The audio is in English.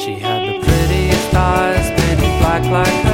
She had the prettiest eyes, pitty black like